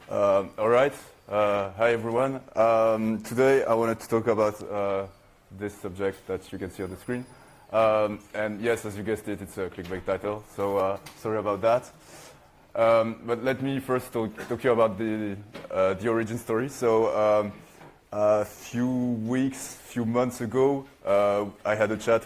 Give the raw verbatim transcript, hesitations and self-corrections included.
Um, all right. Uh, hi, everyone. Um, today, I wanted to talk about uh, this subject that you can see on the screen. Um, and yes, as you guessed it, it's a clickbait title. So uh, sorry about that. Um, but let me first talk, talk to you about the uh, the origin story. So um, a few weeks, few months ago, uh, I had a chat